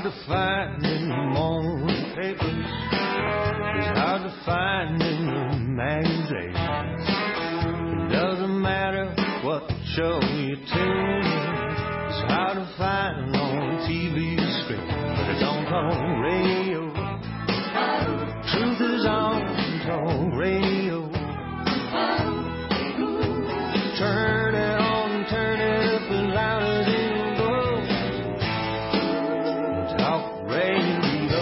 to find in the morning papers. It's hard to find in the magazines. It doesn't matter what show you tune in. It's hard to find on TV screen, but it's on talk radio. Truth is on talk radio. Turn it on, turn it up as loud as it goes. Talk radio.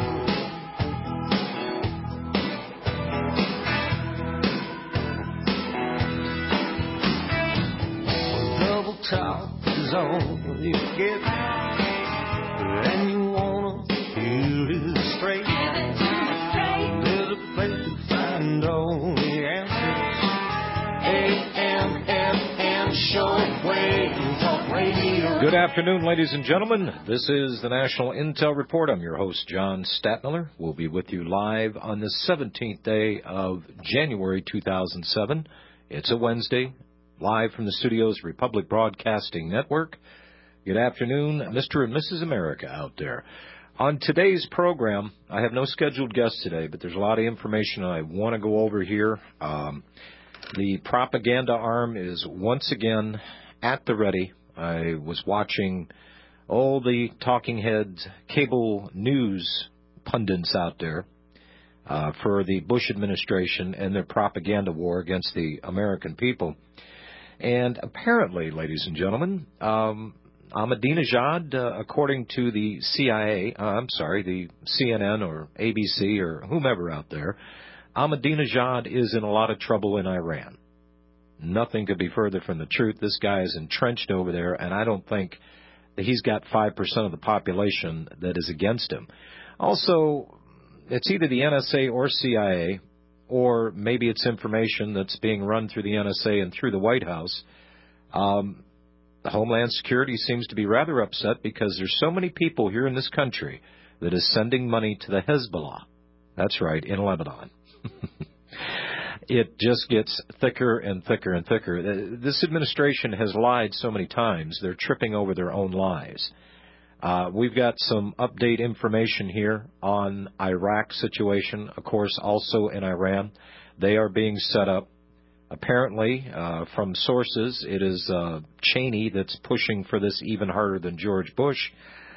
Double talk is all you get, and you wanna hear it straight. There's a place to find all the answers. AM/FM shortwave talk radio. Good afternoon, ladies and gentlemen. This is the National Intel Report. I'm your host, John Statmiller. We'll be with you live on the 17th day of January 2007. It's a Wednesday, live from the studios, Republic Broadcasting Network. Good afternoon, Mr. and Mrs. America out there. On today's program, I have no scheduled guests today, but there's a lot of information I want to go over here. The propaganda arm is once again at the ready. I was watching all the talking heads, cable news pundits out there for the Bush administration and their propaganda war against the American people. And apparently, ladies and gentlemen, Ahmadinejad, according to the CIA, the CNN or ABC or whomever out there, Ahmadinejad is in a lot of trouble in Iran. Nothing could be further from the truth. This guy is entrenched over there, and I don't think that he's got 5% of the population that is against him. Also, it's either the NSA or CIA, or maybe it's information that's being run through the NSA and through the White House. The Homeland Security seems to be rather upset because there's so many people here in this country that is sending money to the Hezbollah. That's right, in Lebanon. It just gets thicker and thicker and thicker. This administration has lied so many times, they're tripping over their own lies. We've got some update information here on Iraq situation, of course, also in Iran. They are being set up. Apparently, from sources, it is Cheney that's pushing for this even harder than George Bush.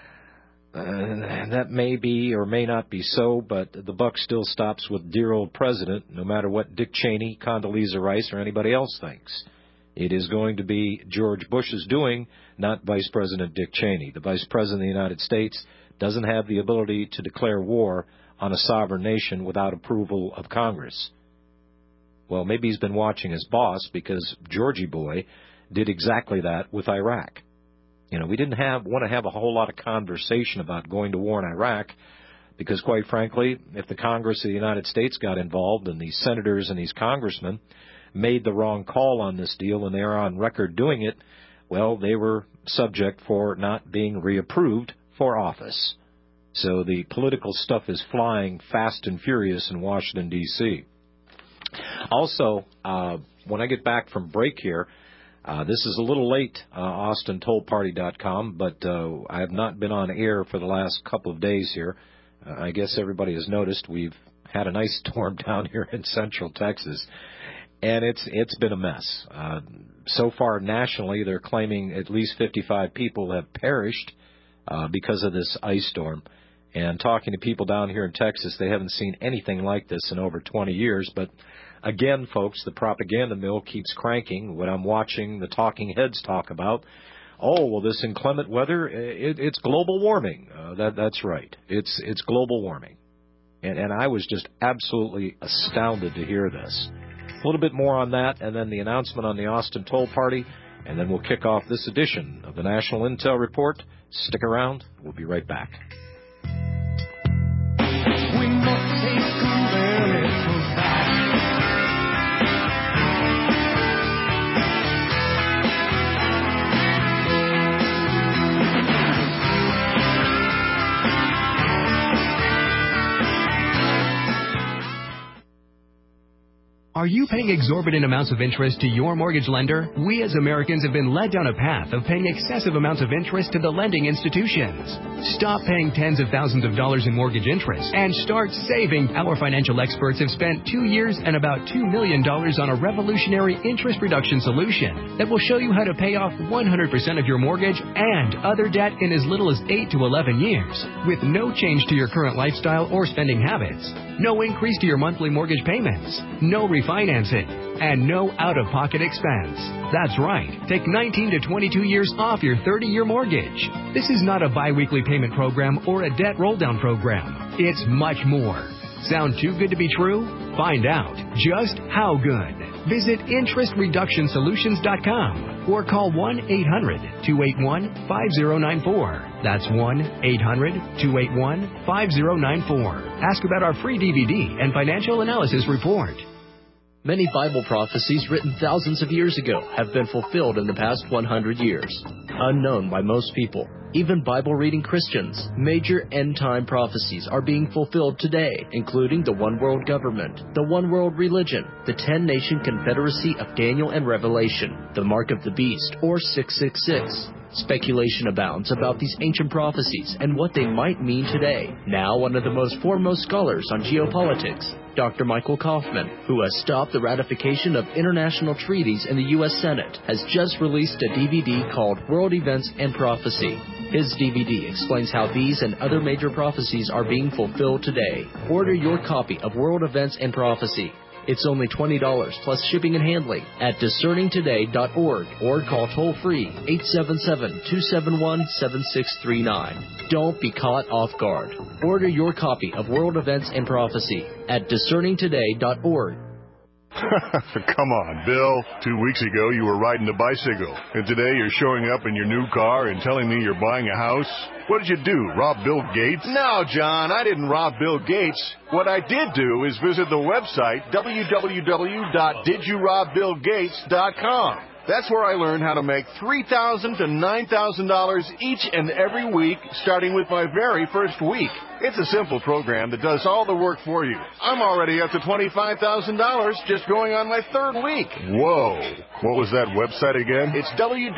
That may be or may not be so, but the buck still stops with dear old president, no matter what Dick Cheney, Condoleezza Rice, or anybody else thinks. It is going to be George Bush's doing, not Vice President Dick Cheney. The Vice President of the United States doesn't have the ability to declare war on a sovereign nation without approval of Congress. Well, maybe he's been watching his boss because Georgie boy did exactly that with Iraq. You know, we didn't want to have a whole lot of conversation about going to war in Iraq because, quite frankly, if the Congress of the United States got involved and these senators and these congressmen made the wrong call on this deal and they're on record doing it, well, they were subject for not being reapproved for office. So the political stuff is flying fast and furious in Washington, D.C. Also, when I get back from break here, this is a little late, AustinTollParty.com, but I have not been on air for the last couple of days here. I guess everybody has noticed we've had an ice storm down here in central Texas, and it's been a mess. So far, nationally, they're claiming at least 55 people have perished because of this ice storm. And talking to people down here in Texas, they haven't seen anything like this in over 20 years. But again, folks, the propaganda mill keeps cranking. What I'm watching the talking heads talk about, this inclement weather, it's global warming. That's right. It's global warming. And I was just absolutely astounded to hear this. A little bit more on that, and then the announcement on the Austin Toll Party, and then we'll kick off this edition of the National Intel Report. Stick around. We'll be right back. Are you paying exorbitant amounts of interest to your mortgage lender? We as Americans have been led down a path of paying excessive amounts of interest to the lending institutions. Stop paying tens of thousands of dollars in mortgage interest and start saving. Our financial experts have spent 2 years and about $2 million on a revolutionary interest reduction solution that will show you how to pay off 100% of your mortgage and other debt in as little as 8 to 11 years with no change to your current lifestyle or spending habits. No increase to your monthly mortgage payments, no refinancing, and no out-of-pocket expense. That's right. Take 19 to 22 years off your 30-year mortgage. This is not a biweekly payment program or a debt roll-down program. It's much more. Sound too good to be true? Find out just how good. Visit interestreductionsolutions.com or call 1-800-281-5094. That's 1-800-281-5094. Ask about our free DVD and financial analysis report. Many Bible prophecies written thousands of years ago have been fulfilled in the past 100 years. Unknown by most people, even Bible-reading Christians, major end-time prophecies are being fulfilled today, including the one world government, the one world religion, the 10-nation confederacy of Daniel and Revelation, the mark of the beast, or 666. Speculation abounds about these ancient prophecies and what they might mean today. Now, one of the most foremost scholars on geopolitics, Dr. Michael Kaufman, who has stopped the ratification of international treaties in the U.S. Senate, has just released a DVD called World Events and Prophecy. His DVD explains how these and other major prophecies are being fulfilled today. Order your copy of World Events and Prophecy. It's only $20 plus shipping and handling at discerningtoday.org or call toll-free 877-271-7639. Don't be caught off guard. Order your copy of World Events and Prophecy at discerningtoday.org. Come on, Bill. 2 weeks ago, you were riding a bicycle. And today, you're showing up in your new car and telling me you're buying a house? What did you do, rob Bill Gates? No, John, I didn't rob Bill Gates. What I did do is visit the website, www.didyourobBillGates.com. That's where I learned how to make $3,000 to $9,000 each and every week, starting with my very first week. It's a simple program that does all the work for you. I'm already up to $25,000 just going on my third week. Whoa. What was that website again? It's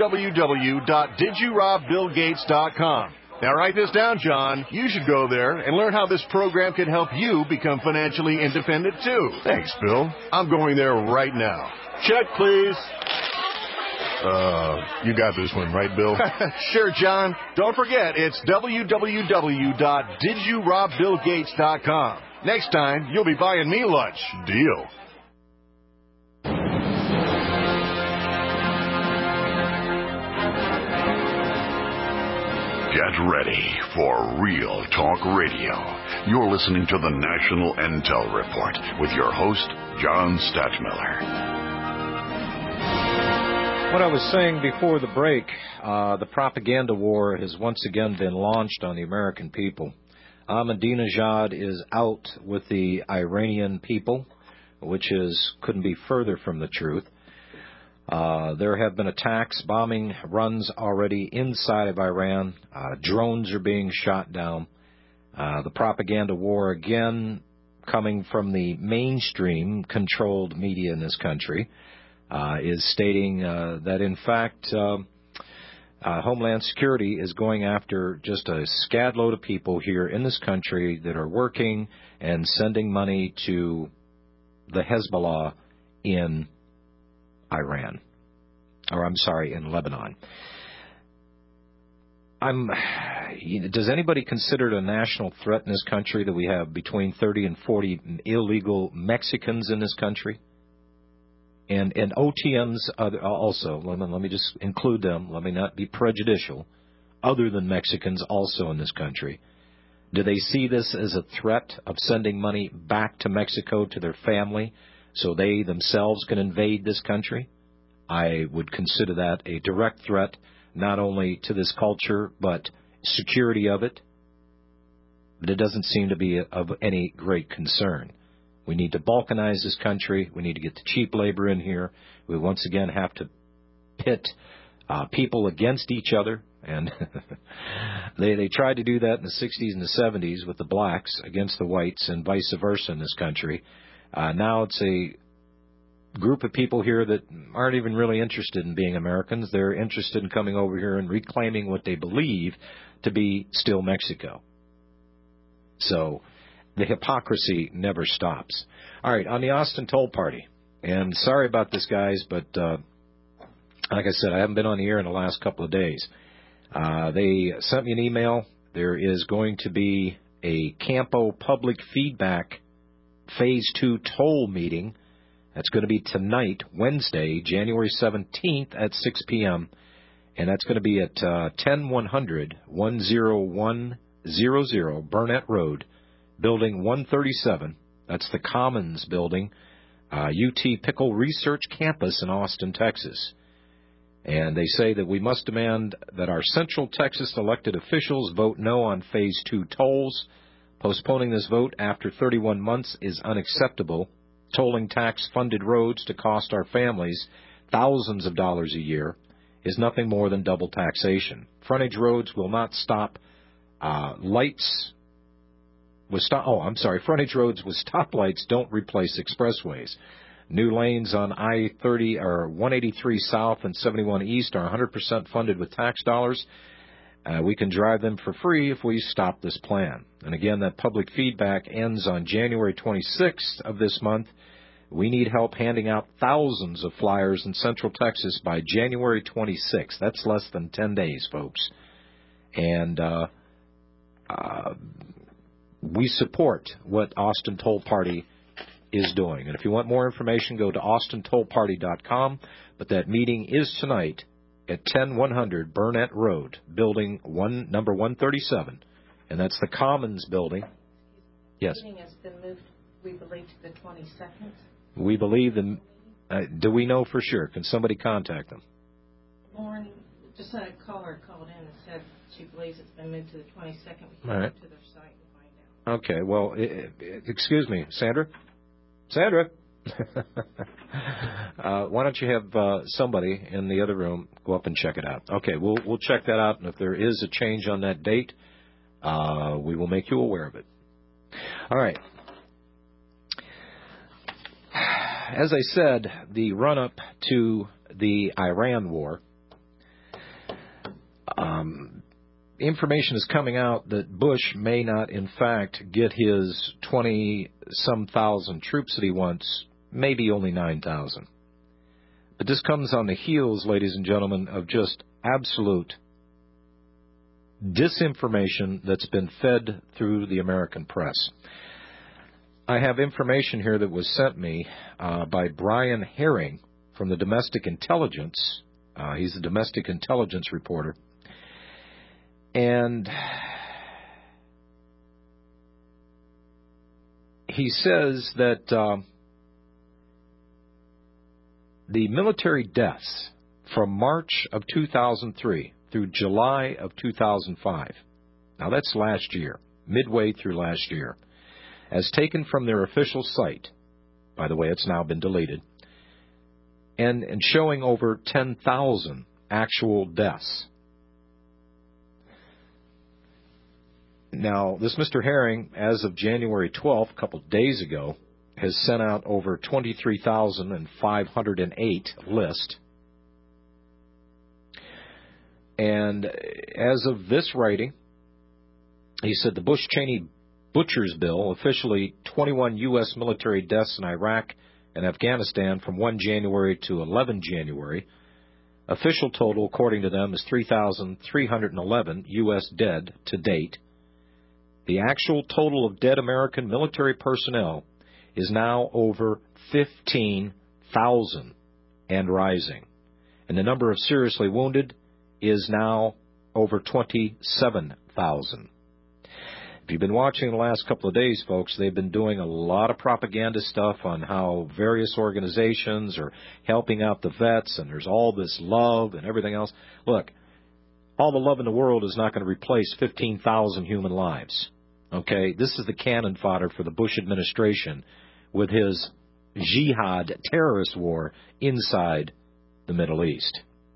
www.didyourobBillGates.com. Now write this down, John. You should go there and learn how this program can help you become financially independent, too. Thanks, Bill. I'm going there right now. Check, please. You got this one, right, Bill? Sure, John. Don't forget, it's www.didyourobBillGates.com. Next time, you'll be buying me lunch. Deal. Get ready for Real Talk Radio. You're listening to the National Intel Report with your host, John Stadtmiller. What I was saying before the break, the propaganda war has once again been launched on the American people. Ahmadinejad is out with the Iranian people, which couldn't be further from the truth. There have been attacks, bombing runs already inside of Iran. Drones are being shot down. The propaganda war, again, coming from the mainstream controlled media in this country, is stating that, in fact, Homeland Security is going after just a scad load of people here in this country that are working and sending money to the Hezbollah in Iran. Or, I'm sorry, in Lebanon. Does anybody consider it a national threat in this country that we have between 30 and 40 illegal Mexicans in this country? And OTMs also, let me just include them, let me not be prejudicial, other than Mexicans also in this country. Do they see this as a threat of sending money back to Mexico to their family so they themselves can invade this country? I would consider that a direct threat, not only to this culture, but security of it. But it doesn't seem to be of any great concern. We need to balkanize this country. We need to get the cheap labor in here. We once again have to pit people against each other. And they tried to do that in the 60s and the 70s with the blacks against the whites and vice versa in this country. Now it's group of people here that aren't even really interested in being Americans. They're interested in coming over here and reclaiming what they believe to be still Mexico. So the hypocrisy never stops. All right, on the Austin Toll Party. And sorry about this, guys, but like I said, I haven't been on the air in the last couple of days. They sent me an email. There is going to be a Campo Public Feedback Phase 2 toll meeting. That's going to be tonight, Wednesday, January 17th at 6 p.m., and that's going to be at 10100 Burnett Road, Building 137. That's the Commons Building, UT Pickle Research Campus in Austin, Texas. And they say that we must demand that our Central Texas elected officials vote no on Phase 2 tolls. Postponing this vote after 31 months is unacceptable. Tolling tax-funded roads to cost our families thousands of dollars a year is nothing more than double taxation. Frontage roads will not stop Frontage roads with stoplights don't replace expressways. New lanes on I-30 or 183 South and 71 East are 100% funded with tax dollars. We can drive them for free if we stop this plan. And again, that public feedback ends on January 26th of this month. We need help handing out thousands of flyers in Central Texas by January 26th. That's less than 10 days, folks. And we support what Austin Toll Party is doing. And if you want more information, go to austintollparty.com. But that meeting is tonight at 10100 Burnett Road, Building number 137. And that's the Commons Building. Yes? The meeting has been moved, we believe, to the 22nd. We believe the... do we know for sure? Can somebody contact them? Lauren, just a caller called in and said she believes it's been moved to the 22nd. We can All right. go to their site and find out. Okay, well, excuse me, Sandra? Sandra? Why don't you have somebody in the other room go up and check it out? Okay, we'll check that out, and if there is a change on that date, we will make you aware of it. All right. As I said, the run-up to the Iran war, information is coming out that Bush may not, in fact, get his 20-some thousand troops that he wants, maybe only 9,000. But this comes on the heels, ladies and gentlemen, of just absolute disinformation that's been fed through the American press. I have information here that was sent me by Brian Herring from the Domestic Intelligence. He's a domestic intelligence reporter. And he says that the military deaths from March of 2003 through July of 2005, now that's last year, midway through last year, as taken from their official site, by the way, it's now been deleted, and showing over 10,000 actual deaths. Now, this Mr. Herring, as of January 12th, a couple of days ago, has sent out over 23,508 list. And as of this writing, he said the Bush-Cheney Butcher's Bill, officially 21 U.S. military deaths in Iraq and Afghanistan from 1 January to 11 January. Official total, according to them, is 3,311 U.S. dead to date. The actual total of dead American military personnel is now over 15,000 and rising. And the number of seriously wounded is now over 27,000. If you've been watching the last couple of days, folks, they've been doing a lot of propaganda stuff on how various organizations are helping out the vets, and there's all this love and everything else. Look, all the love in the world is not going to replace 15,000 human lives. Okay? This is the cannon fodder for the Bush administration with his jihad terrorist war inside the Middle East.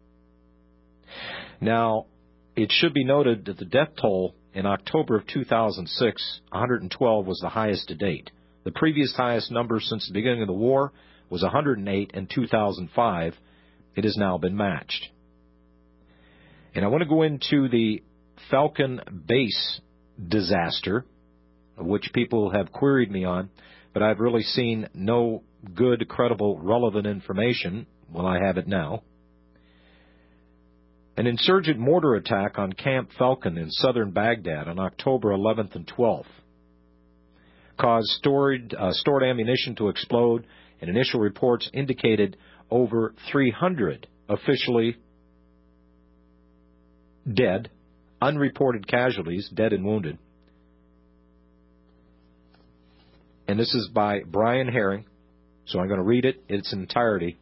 Now, it should be noted that the death toll in October of 2006, 112 was the highest to date. The previous highest number since the beginning of the war was 108 in 2005. It has now been matched. And I want to go into the Falcon base disaster, which people have queried me on, but I've really seen no good, credible, relevant information. Well, I have it now. An insurgent mortar attack on Camp Falcon in southern Baghdad on October 11th and 12th caused stored ammunition to explode, and initial reports indicated over 300 officially dead, unreported casualties, dead and wounded. And this is by Brian Herring, so I'm going to read it in its entirety.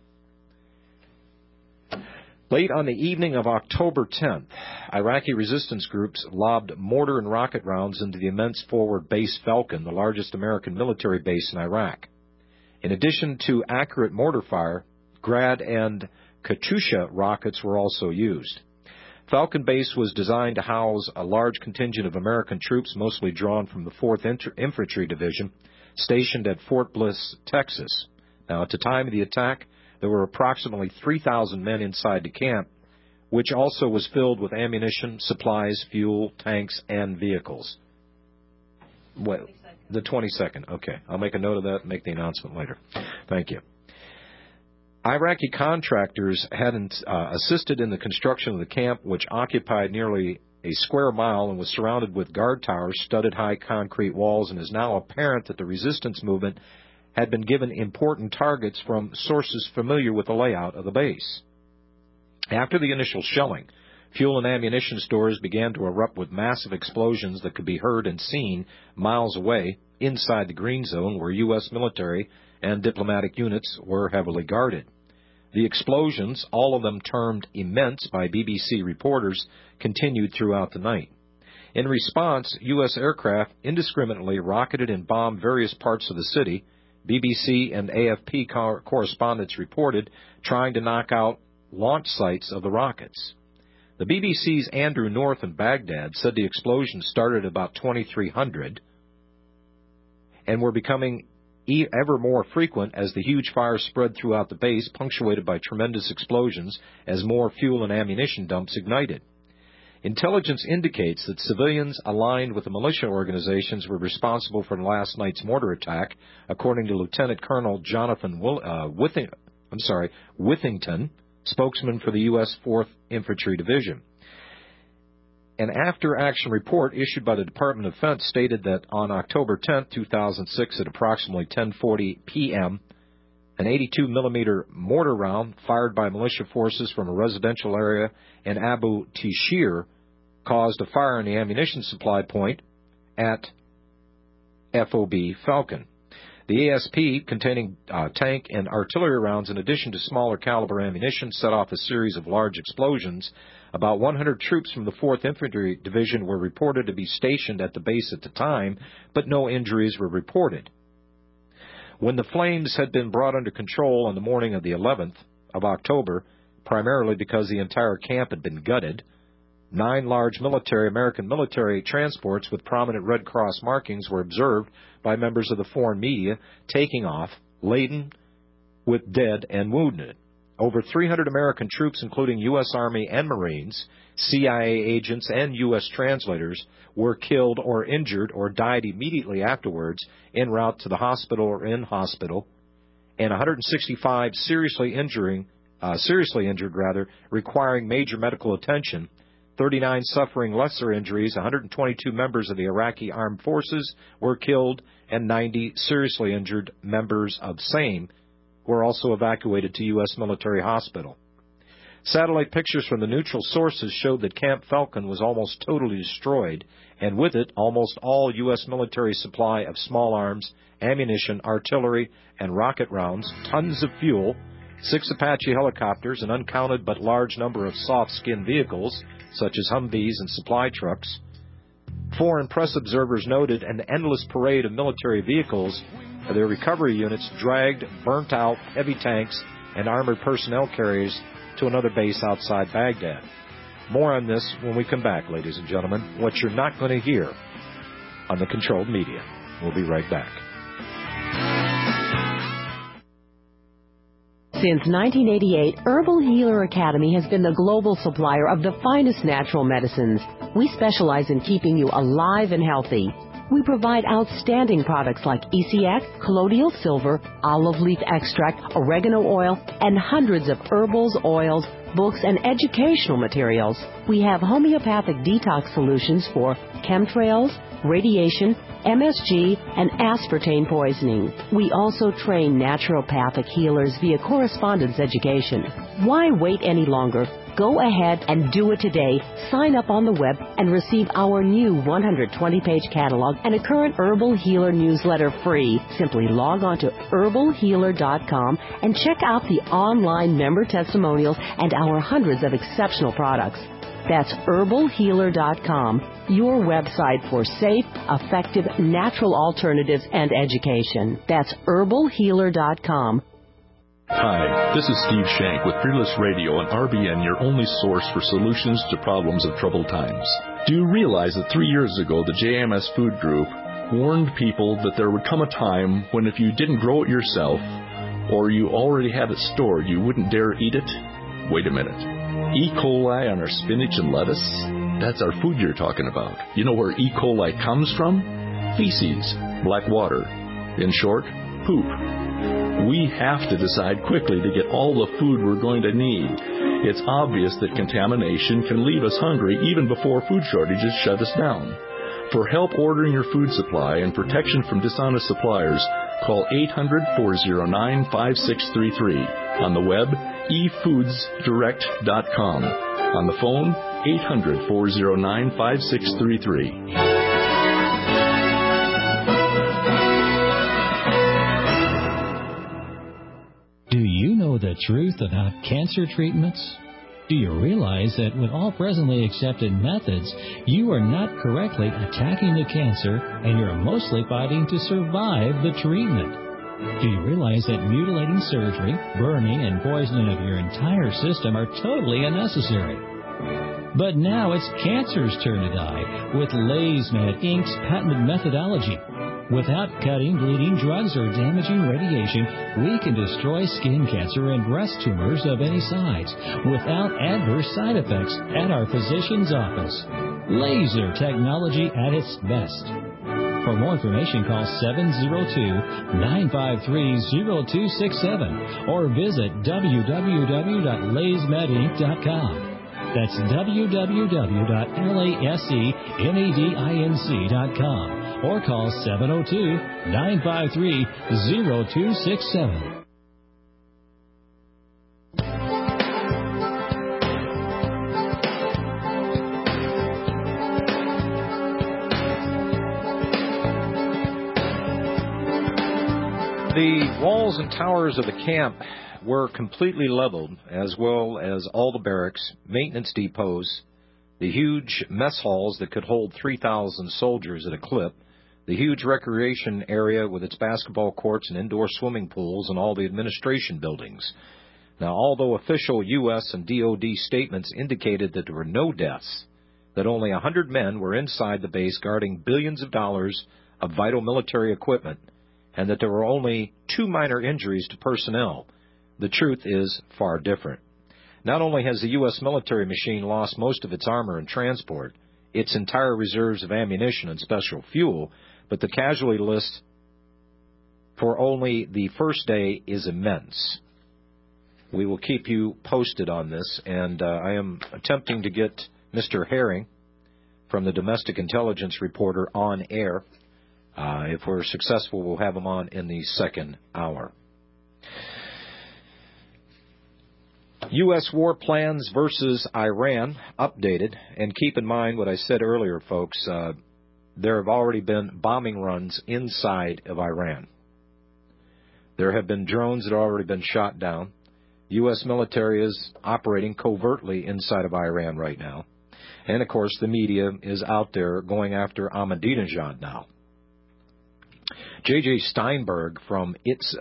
Late on the evening of October 10th, Iraqi resistance groups lobbed mortar and rocket rounds into the immense forward base Falcon, the largest American military base in Iraq. In addition to accurate mortar fire, Grad and Katyusha rockets were also used. Falcon Base was designed to house a large contingent of American troops, mostly drawn from the 4th Infantry Division, stationed at Fort Bliss, Texas. Now, at the time of the attack, there were approximately 3,000 men inside the camp, which also was filled with ammunition, supplies, fuel, tanks, and vehicles. Well, the 22nd. Okay. I'll make a note of that and make the announcement later. Thank you. Iraqi contractors had assisted in the construction of the camp, which occupied nearly a square mile and was surrounded with guard towers, studded high concrete walls, and is now apparent that the resistance movement had been given important targets from sources familiar with the layout of the base. After the initial shelling, fuel and ammunition stores began to erupt with massive explosions that could be heard and seen miles away inside the green zone where U.S. military and diplomatic units were heavily guarded. The explosions, all of them termed immense by BBC reporters, continued throughout the night. In response, U.S. aircraft indiscriminately rocketed and bombed various parts of the city. BBC and AFP correspondents reported trying to knock out launch sites of the rockets. The BBC's Andrew North in Baghdad said the explosions started about 2300 and were becoming ever more frequent as the huge fire spread throughout the base, punctuated by tremendous explosions as more fuel and ammunition dumps ignited. Intelligence indicates that civilians aligned with the militia organizations were responsible for last night's mortar attack, according to Lieutenant Colonel Jonathan Withington, spokesman for the U.S. 4th Infantry Division. An after-action report issued by the Department of Defense stated that on October 10, 2006, at approximately 10:40 p.m., an 82-millimeter mortar round fired by militia forces from a residential area in Abu Tishir caused a fire in the ammunition supply point at FOB Falcon. The ASP, containing tank and artillery rounds in addition to smaller caliber ammunition, set off a series of large explosions. About 100 troops from the 4th Infantry Division were reported to be stationed at the base at the time, but no injuries were reported. When the flames had been brought under control on the morning of the 11th of October, primarily because the entire camp had been gutted, 9 large American military transports with prominent Red Cross markings were observed by members of the foreign media taking off, laden with dead and wounded. Over 300 American troops, including U.S. Army and Marines, CIA agents, and U.S. translators, were killed or injured or died immediately afterwards en route to the hospital or in hospital, and 165 seriously injured, requiring major medical attention, 39 suffering lesser injuries, 122 members of the Iraqi Armed Forces were killed, and 90 seriously injured members of SAME were also evacuated to U.S. military hospital. Satellite pictures from the neutral sources showed that Camp Falcon was almost totally destroyed, and with it, almost all U.S. military supply of small arms, ammunition, artillery, and rocket rounds, tons of fuel, 6 Apache helicopters, an uncounted but large number of soft-skinned vehicles, such as Humvees and supply trucks. Foreign press observers noted an endless parade of military vehicles, their recovery units dragged burnt-out heavy tanks and armored personnel carriers to another base outside Baghdad. More on this when we come back, ladies and gentlemen, what you're not going to hear on the controlled media. We'll be right back. Since 1988, Herbal Healer Academy has been the global supplier of the finest natural medicines. We specialize in keeping you alive and healthy. We provide outstanding products like ECX, colloidal silver, olive leaf extract, oregano oil, and hundreds of herbals, oils, books, and educational materials. We have homeopathic detox solutions for chemtrails, radiation, MSG, and aspartame poisoning. We also train naturopathic healers via correspondence education. Why wait any longer? Go ahead and do it today. Sign up on the web and receive our new 120-page catalog and a current Herbal Healer newsletter free. Simply log on to herbalhealer.com and check out the online member testimonials and our hundreds of exceptional products. That's herbalhealer.com, your website for safe, effective, natural alternatives and education. That's herbalhealer.com. Hi, this is Steve Shank with Fearless Radio and RBN, your only source for solutions to problems of troubled times. Do you realize that 3 years ago, the JMS Food Group warned people that there would come a time when if you didn't grow it yourself or you already had it stored, you wouldn't dare eat it? Wait a minute. E. coli on our spinach and lettuce? That's our food you're talking about. You know where E. coli comes from? Feces, black water. In short, poop. We have to decide quickly to get all the food we're going to need. It's obvious that contamination can leave us hungry even before food shortages shut us down. For help ordering your food supply and protection from dishonest suppliers, call 800-409-5633. On the web, efoodsdirect.com. On the phone, 800-409-5633. Do you know the truth about cancer treatments? Do you realize that with all presently accepted methods, you are not correctly attacking the cancer and you're mostly fighting to survive the treatment? Do you realize that mutilating surgery, burning, and poisoning of your entire system are totally unnecessary? But now it's cancer's turn to die with LaysMed Inc.'s patented methodology. Without cutting, bleeding, drugs, or damaging radiation, we can destroy skin cancer and breast tumors of any size without adverse side effects at our physician's office. Laser technology at its best. For more information, call 702-953-0267 or visit www.laysmedinc.com. That's www.laysmedinc.com or call 702-953-0267. The walls and towers of the camp were completely leveled, as well as all the barracks, maintenance depots, the huge mess halls that could hold 3,000 soldiers at a clip, the huge recreation area with its basketball courts and indoor swimming pools, and all the administration buildings. Now, although official U.S. and DOD statements indicated that there were no deaths, that only 100 men were inside the base guarding billions of dollars of vital military equipment, and that there were only 2 minor injuries to personnel, the truth is far different. Not only has the U.S. military machine lost most of its armor and transport, its entire reserves of ammunition and special fuel, but the casualty list for only the first day is immense. We will keep you posted on this, and I am attempting to get Mr. Herring from the Domestic Intelligence Reporter on air. If we're successful, we'll have him on in the second hour. U.S. war plans versus Iran updated. And keep in mind what I said earlier, folks. There have already been bombing runs inside of Iran. There have been drones that have already been shot down. U.S. military is operating covertly inside of Iran right now. And, of course, the media is out there going after Ahmadinejad now. J.J. Steinberg from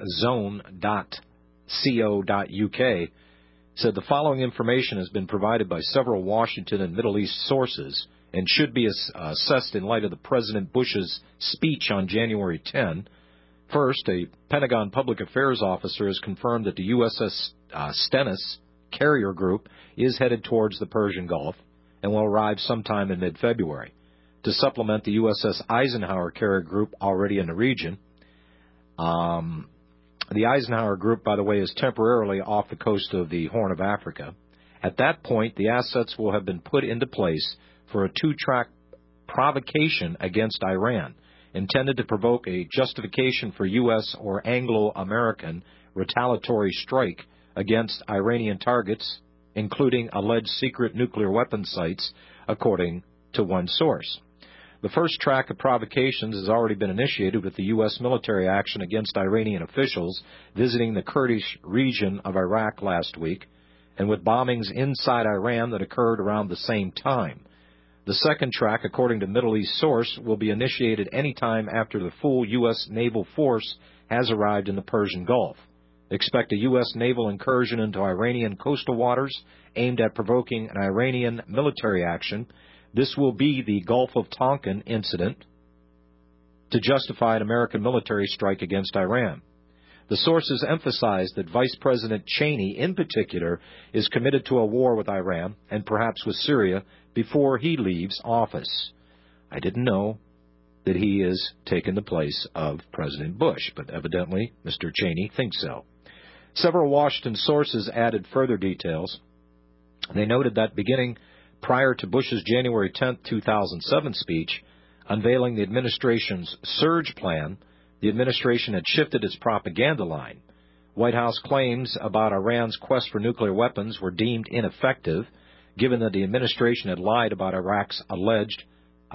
itszone.co.uk said the following information has been provided by several Washington and Middle East sources and should be assessed in light of the President Bush's speech on January 10. First, a Pentagon public affairs officer has confirmed that the USS Stennis carrier group is headed towards the Persian Gulf and will arrive sometime in mid-February to supplement the USS Eisenhower carrier group already in the region. The Eisenhower group, by the way, is temporarily off the coast of the Horn of Africa. At that point, the assets will have been put into place for a two-track provocation against Iran, intended to provoke a justification for U.S. or Anglo-American retaliatory strike against Iranian targets, including alleged secret nuclear weapon sites, according to one source. The first track of provocations has already been initiated with the U.S. military action against Iranian officials visiting the Kurdish region of Iraq last week, and with bombings inside Iran that occurred around the same time. The second track, according to Middle East source, will be initiated any time after the full U.S. naval force has arrived in the Persian Gulf. Expect a U.S. naval incursion into Iranian coastal waters aimed at provoking an Iranian military action. This will be the Gulf of Tonkin incident to justify an American military strike against Iran. The sources emphasize that Vice President Cheney, in particular, is committed to a war with Iran and perhaps with Syria before he leaves office. I didn't know that he is taking the place of President Bush, but evidently Mr. Cheney thinks so. Several Washington sources added further details. They noted that beginning prior to Bush's January 10, 2007 speech, unveiling the administration's surge plan, the administration had shifted its propaganda line. White House claims about Iran's quest for nuclear weapons were deemed ineffective, given that the administration had lied about Iraq's alleged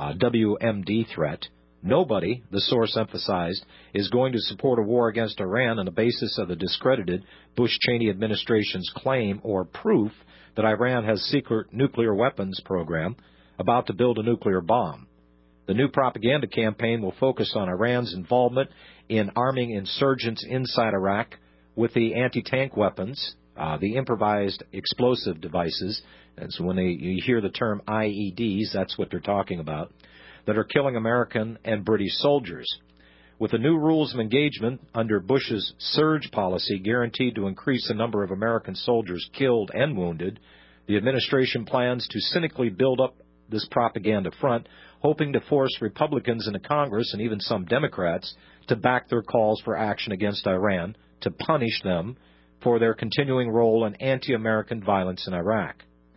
WMD threat. Nobody, the source emphasized, is going to support a war against Iran on the basis of the discredited Bush-Cheney administration's claim or proof that Iran has secret nuclear weapons program about to build a nuclear bomb. The new propaganda campaign will focus on Iran's involvement in arming insurgents inside Iraq with the anti-tank weapons, the improvised explosive devices. And so when you hear the term IEDs, that's what they're talking about, that are killing American and British soldiers. With the new rules of engagement under Bush's surge policy guaranteed to increase the number of American soldiers killed and wounded, the administration plans to cynically build up this propaganda front, hoping to force Republicans in the Congress and even some Democrats to back their calls for action against Iran, to punish them for their continuing role in anti-American violence in Iraq.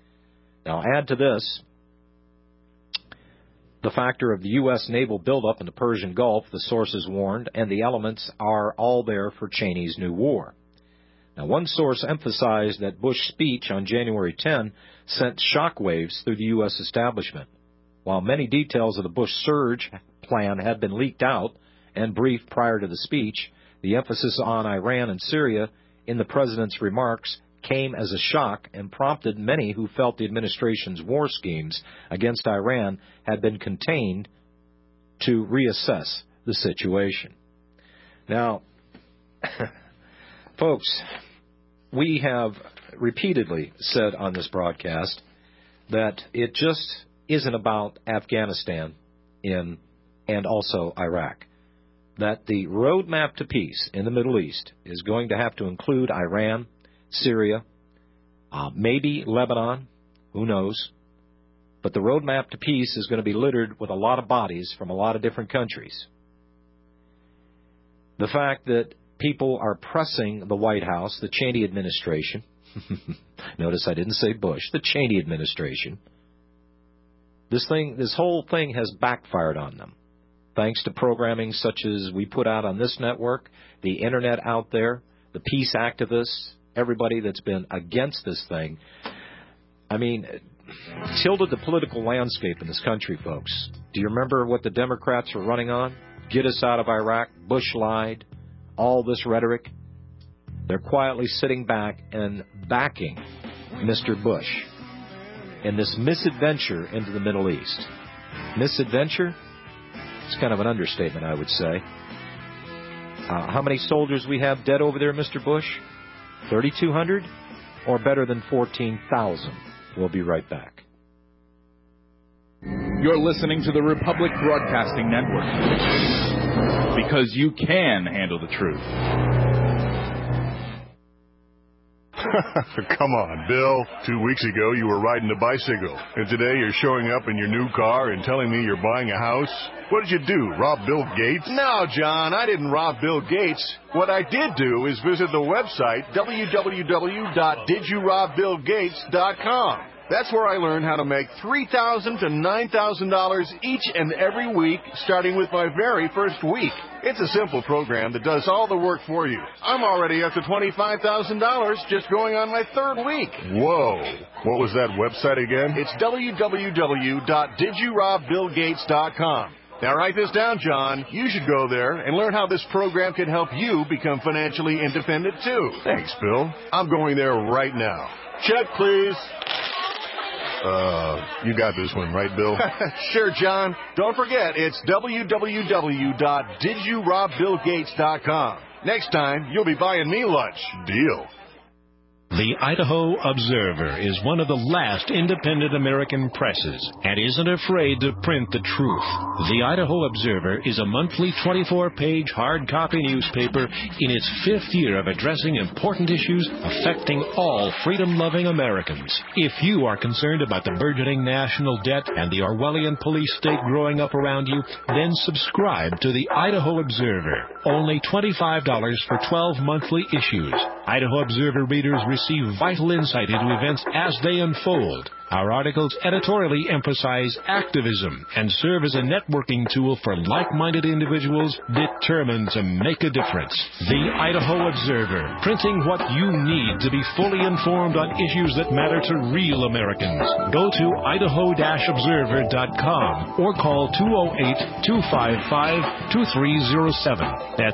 Now add to this the factor of the U.S. naval buildup in the Persian Gulf, the sources warned, and the elements are all there for Cheney's new war. Now, one source emphasized that Bush's speech on January 10 sent shockwaves through the U.S. establishment. While many details of the Bush surge plan had been leaked out and briefed prior to the speech, the emphasis on Iran and Syria in the president's remarks came as a shock and prompted many who felt the administration's war schemes against Iran had been contained to reassess the situation. Now, folks, we have repeatedly said on this broadcast that it just isn't about Afghanistan and also Iraq. That the roadmap to peace in the Middle East is going to have to include Iran, Syria, maybe Lebanon, who knows. But the roadmap to peace is going to be littered with a lot of bodies from a lot of different countries. The fact that people are pressing the White House, the Cheney administration, notice I didn't say Bush, the Cheney administration, this whole thing has backfired on them. Thanks to programming such as we put out on this network, the internet out there, the peace activists, everybody that's been against this thing. I mean, tilted the political landscape in this country, folks. Do you remember what the Democrats were running on? Get us out of Iraq, Bush lied, all this rhetoric. They're quietly sitting back and backing Mr. Bush in this misadventure into the Middle East. Misadventure? It's kind of an understatement, I would say. How many soldiers we have dead over there, Mr. Bush? 3,200? Or better than 14,000? We'll be right back. You're listening to the Republic Broadcasting Network. because you can handle the truth. Come on, Bill. 2 weeks ago, you were riding a bicycle. And today, you're showing up in your new car and telling me you're buying a house? What did you do, rob Bill Gates? No, John, I didn't rob Bill Gates. What I did do is visit the website, www.didyourobBillGates.com. That's where I learned how to make $3,000 to $9,000 each and every week, starting with my very first week. It's a simple program that does all the work for you. I'm already up to $25,000 just going on my third week. Whoa. What was that website again? It's www.didyourobBillGates.com. Now write this down, John. You should go there and learn how this program can help you become financially independent, too. Thanks, Bill. I'm going there right now. Check, please. You got this one, right, Bill? Sure, John. Don't forget, it's www.didyourobBillGates.com. Next time, you'll be buying me lunch. Deal. The Idaho Observer is one of the last independent American presses and isn't afraid to print the truth. The Idaho Observer is a monthly 24-page hard copy newspaper in its 5th year of addressing important issues affecting all freedom-loving Americans. If you are concerned about the burgeoning national debt and the Orwellian police state growing up around you, then subscribe to the Idaho Observer. Only $25 for 12 monthly issues. Idaho Observer readers receive vital insight into events as they unfold. Our articles editorially emphasize activism and serve as a networking tool for like-minded individuals determined to make a difference. The Idaho Observer, printing what you need to be fully informed on issues that matter to real Americans. Go to idaho-observer.com or call 208-255-2307. That's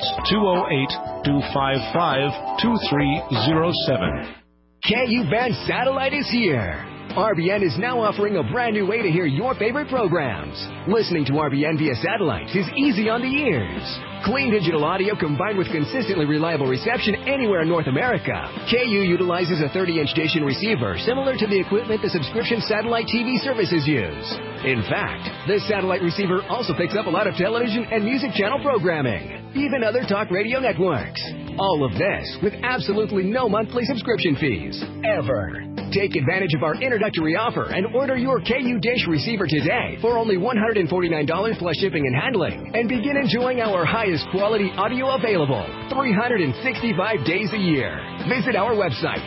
208-255-2307. KU Band Satellite is here. RBN is now offering a brand new way to hear your favorite programs. Listening to RBN via satellite is easy on the ears. Clean digital audio combined with consistently reliable reception anywhere in North America. KU utilizes a 30-inch dish and receiver similar to the equipment the subscription satellite TV services use. In fact, this satellite receiver also picks up a lot of television and music channel programming, even other talk radio networks. All of this with absolutely no monthly subscription fees, ever. Take advantage of our introductory offer and order your KU Dish receiver today for only $149 plus shipping and handling, and begin enjoying our highest quality audio available 365 days a year. Visit our website,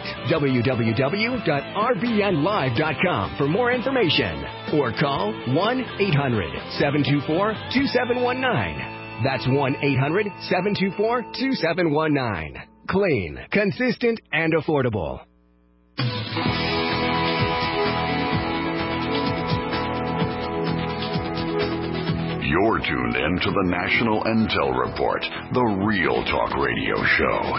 www.rbnlive.com for more information, or call 1-800-724-2719. That's 1-800-724-2719. Clean, consistent, and affordable. You're tuned in to the National Intel Report, the Real Talk Radio Show.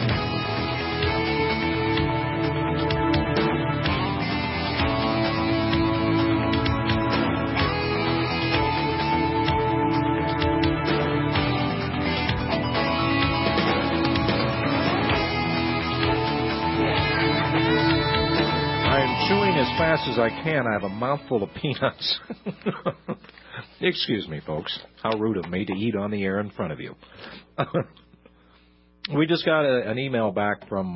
As fast as I can. I have a mouthful of peanuts. Excuse me, folks. How rude of me to eat on the air in front of you. We just got an email back from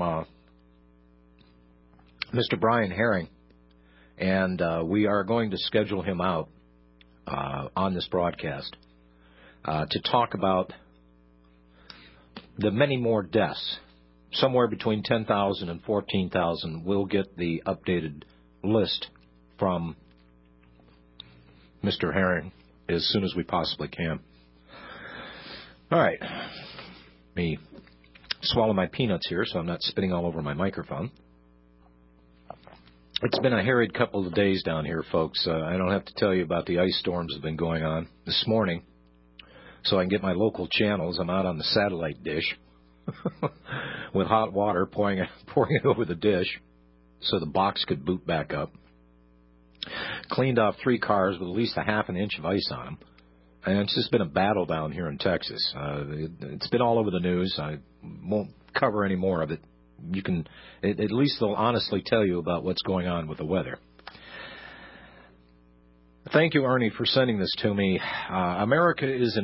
Mr. Brian Herring, and we are going to schedule him out on this broadcast to talk about the many more deaths. Somewhere between 10,000 and 14,000. We'll get the updated list from Mr. Herring as soon as we possibly can. All right. Let me swallow my peanuts here so I'm not spitting all over my microphone. It's been a harried couple of days down here, folks. I don't have to tell you about the ice storms that have been going on. This morning, so I can get my local channels, I'm out on the satellite dish with hot water pouring it over the dish so the box could boot back up. Cleaned off 3 cars with at least a half an inch of ice on them. And it's just been a battle down here in Texas. It's been all over the news. I won't cover any more of it. You can, at least they'll honestly tell you about what's going on with the weather. Thank you, Ernie, for sending this to me. America is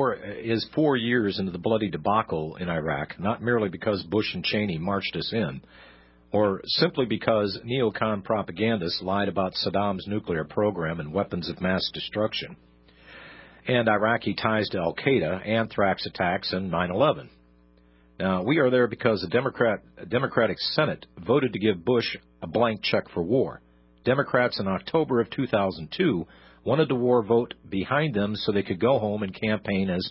4 years into the bloody debacle in Iraq, not merely because Bush and Cheney marched us in, or simply because neocon propagandists lied about Saddam's nuclear program and weapons of mass destruction, and Iraqi ties to al-Qaeda, anthrax attacks, and 9/11. Now, we are there because the Democratic Senate voted to give Bush a blank check for war. Democrats in October of 2002 wanted the war vote behind them so they could go home and campaign as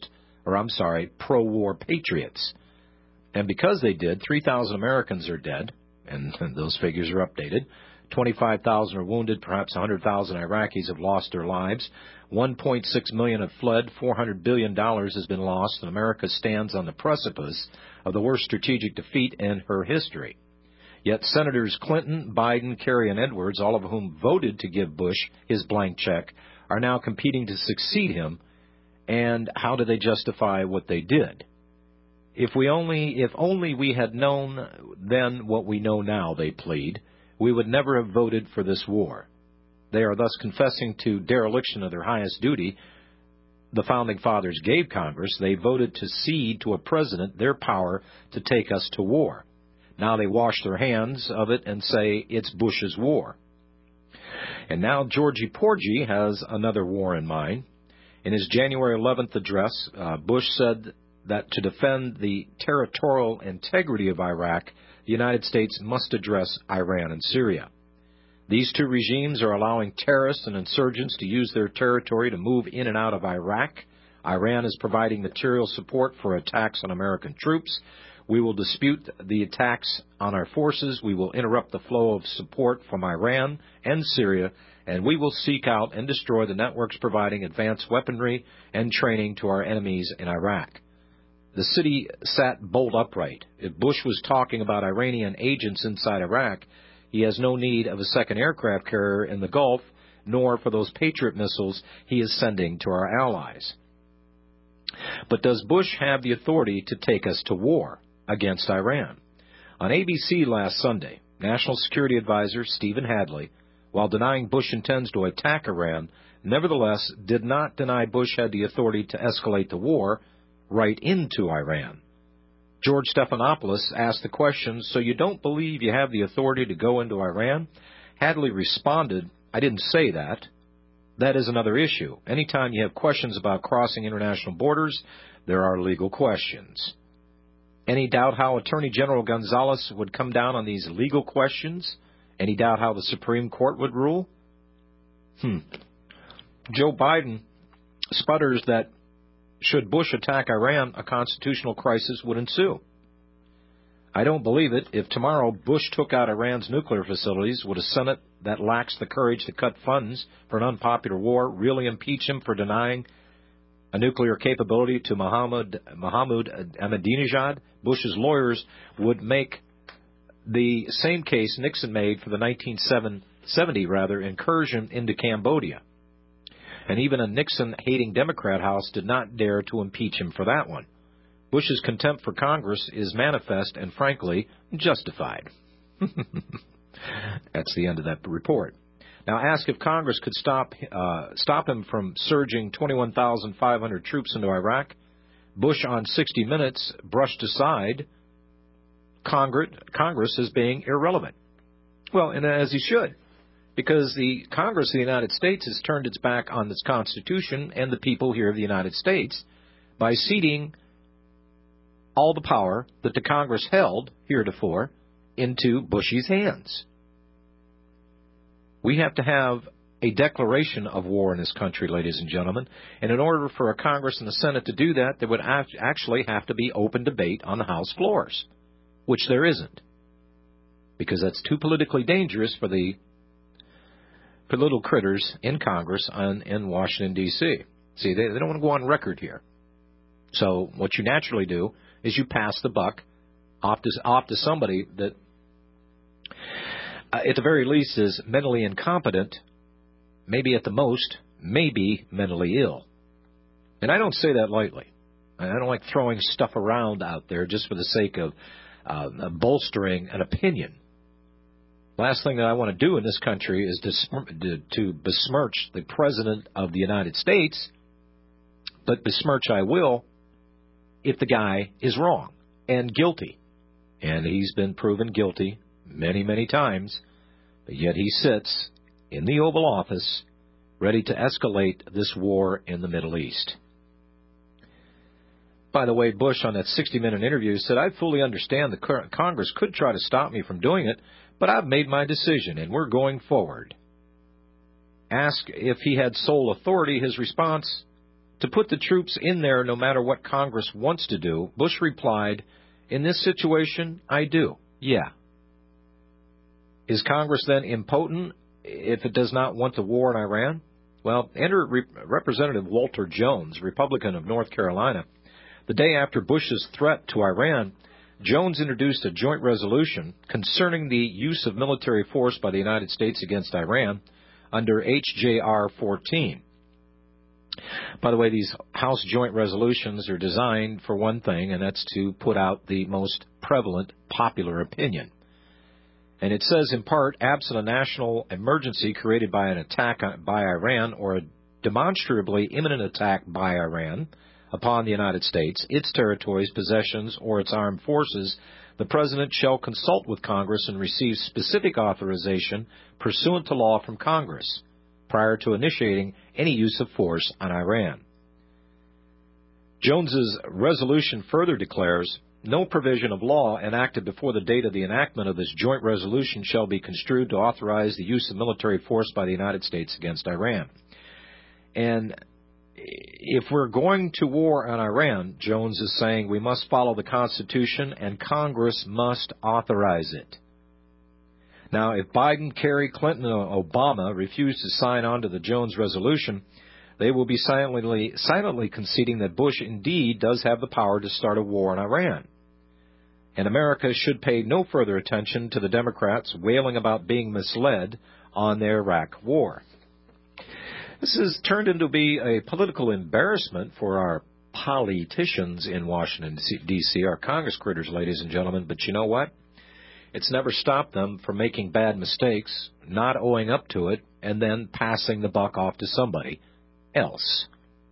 pro-war patriots. And because they did, 3,000 Americans are dead, and those figures are updated. 25,000 are wounded, perhaps 100,000 Iraqis have lost their lives. 1.6 million have fled, $400 billion has been lost, and America stands on the precipice of the worst strategic defeat in her history. Yet Senators Clinton, Biden, Kerry, and Edwards, all of whom voted to give Bush his blank check, are now competing to succeed him. And how do they justify what they did? If only we had known then what we know now, they plead, we would never have voted for this war. They are thus confessing to dereliction of their highest duty the Founding Fathers gave Congress. They voted to cede to a president their power to take us to war. Now they wash their hands of it and say it's Bush's war. And now Georgie Porgy has another war in mind. In his January 11th address, Bush said that to defend the territorial integrity of Iraq, the United States must address Iran and Syria. These two regimes are allowing terrorists and insurgents to use their territory to move in and out of Iraq. Iran is providing material support for attacks on American troops. We will dispute the attacks on our forces. We will interrupt the flow of support from Iran and Syria, and we will seek out and destroy the networks providing advanced weaponry and training to our enemies in Iraq. The city sat bolt upright. If Bush was talking about Iranian agents inside Iraq, he has no need of a second aircraft carrier in the Gulf, nor for those Patriot missiles he is sending to our allies. But does Bush have the authority to take us to war against Iran? On ABC last Sunday, National Security Advisor Stephen Hadley, while denying Bush intends to attack Iran, nevertheless did not deny Bush had the authority to escalate the war right into Iran. George Stephanopoulos asked the question, so you don't believe you have the authority to go into Iran? Hadley responded, I didn't say that. That is another issue. Anytime you have questions about crossing international borders, there are legal questions. Any doubt how Attorney General Gonzales would come down on these legal questions? Any doubt how the Supreme Court would rule? Joe Biden sputters that should Bush attack Iran, a constitutional crisis would ensue. I don't believe it. If tomorrow Bush took out Iran's nuclear facilities, would a Senate that lacks the courage to cut funds for an unpopular war really impeach him for denying a nuclear capability to Mahmoud Ahmadinejad? Bush's lawyers would make the same case Nixon made for the 1970 incursion into Cambodia. And even a Nixon-hating Democrat House did not dare to impeach him for that one. Bush's contempt for Congress is manifest and, frankly, justified. That's the end of that report. Now, ask if Congress could stop him from surging 21,500 troops into Iraq. Bush, on 60 Minutes, brushed aside Congress as being irrelevant. Well, and as he should, because the Congress of the United States has turned its back on its Constitution and the people here of the United States by ceding all the power that the Congress held heretofore into Bushy's hands. We have to have a declaration of war in this country, ladies and gentlemen, and in order for a Congress and a Senate to do that, there would actually have to be open debate on the House floors, which there isn't, because that's too politically dangerous for the little critters in Congress and in Washington, D.C. See, they don't want to go on record here. So what you naturally do is you pass the buck off to somebody that, at the very least, is mentally incompetent, maybe at the most, maybe mentally ill. And I don't say that lightly. I don't like throwing stuff around out there just for the sake of bolstering an opinion. Last thing that I want to do in this country is to besmirch the President of the United States, but besmirch I will if the guy is wrong and guilty. And he's been proven guilty many, many times, but yet he sits in the Oval Office ready to escalate this war in the Middle East. By the way, Bush on that 60-minute interview said, I fully understand the current Congress could try to stop me from doing it, but I've made my decision and we're going forward. Asked if he had sole authority, his response, to put the troops in there no matter what Congress wants to do, Bush replied, in this situation, I do. Yeah. Is Congress then impotent if it does not want the war in Iran? Well, enter Representative Walter Jones, Republican of North Carolina. The day after Bush's threat to Iran, Jones introduced a joint resolution concerning the use of military force by the United States against Iran under H.J.R. 14. By the way, these House joint resolutions are designed for one thing, and that's to put out the most prevalent popular opinion. And it says, in part, absent a national emergency created by an attack by Iran or a demonstrably imminent attack by Iran upon the United States, its territories, possessions, or its armed forces, the President shall consult with Congress and receive specific authorization pursuant to law from Congress prior to initiating any use of force on Iran. Jones's resolution further declares, no provision of law enacted before the date of the enactment of this joint resolution shall be construed to authorize the use of military force by the United States against Iran. And if we're going to war on Iran, Jones is saying we must follow the Constitution and Congress must authorize it. Now, if Biden, Kerry, Clinton, or Obama refuse to sign on to the Jones resolution, they will be silently conceding that Bush indeed does have the power to start a war on Iran. And America should pay no further attention to the Democrats wailing about being misled on their Iraq war. This has turned into be a political embarrassment for our politicians in Washington, D.C., our Congress critters, ladies and gentlemen. But you know what? It's never stopped them from making bad mistakes, not owing up to it, and then passing the buck off to somebody else.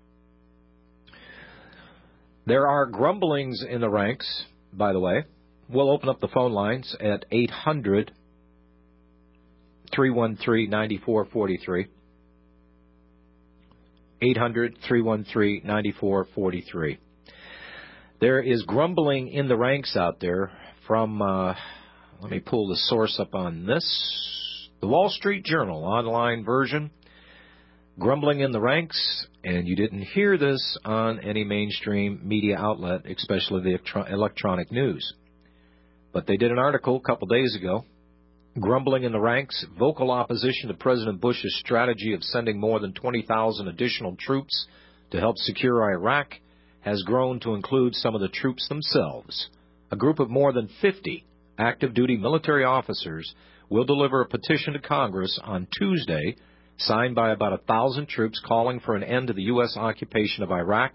There are grumblings in the ranks, by the way. We'll open up the phone lines at 800-313-9443. 800-313-9443. There is grumbling in the ranks out there from, let me pull the source up on this, the Wall Street Journal online version. Grumbling in the ranks, and you didn't hear this on any mainstream media outlet, especially the electronic news. But they did an article a couple days ago. Grumbling in the ranks, vocal opposition to President Bush's strategy of sending more than 20,000 additional troops to help secure Iraq has grown to include some of the troops themselves. A group of more than 50 active-duty military officers will deliver a petition to Congress on Tuesday, signed by about 1,000 troops calling for an end to the U.S. occupation of Iraq.